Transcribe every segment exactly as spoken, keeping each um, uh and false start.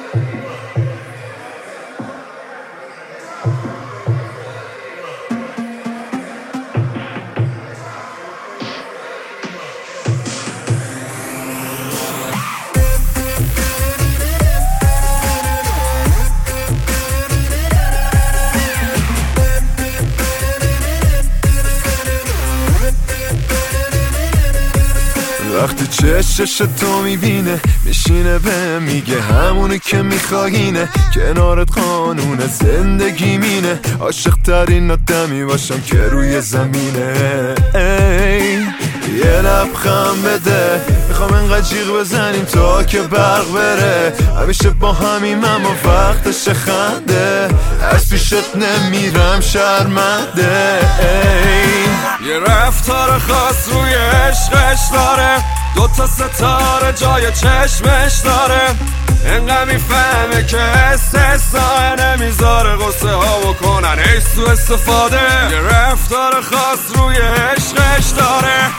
وقتی چشش تو میبینه میشینه به میگه همونی که میخواینه، کنارت قانون زندگی مینه، عاشق ترین آدمی باشم که روی زمینه. ای یه لبخند بده، میخوام انقدر جیغ بزنیم تا که برق بره، همیشه با همیم اما وقتش خنده، از پیشت نمیرم شرمنده. ای یه رفتار خاص روی عشقش داره، دوتا ستاره جای چشمش داره، انقدر میفهمه که استثناء نمیذاره غصه ها بکنن ای سو استفاده. یه رفتار خاص روی عشقش داره.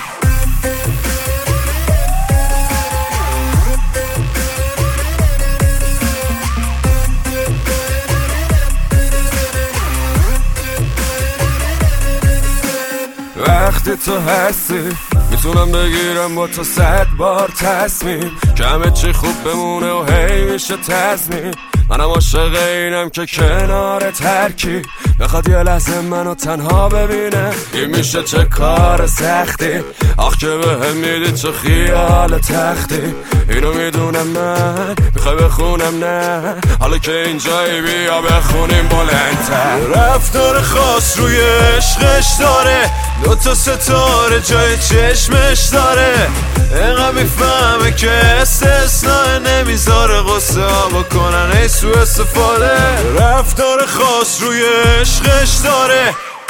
وقتی تو هستی میتونم بگیرم با تو صد بار تصمیم که همه چی خوب بمونه و هی میشه تضمین. منم عاشق اینم که کنار ترکی بخواد یه لحظه منو تنها ببینه، این میشه چه کار سختی، آخ که بهم میدی چه خیال تختی. اینو میدونم من میخوای بخونم نه، حالا که اینجایی بیا بخونیم بلندتر. رفتار خاص روی عشقش داره، دوتا ستاره جای چشمش داره، اینقدر میفهمه که استثناء نمیذاره غصه ها بکنن ای سو استفاده. رفتار خاص روی عشقش داره،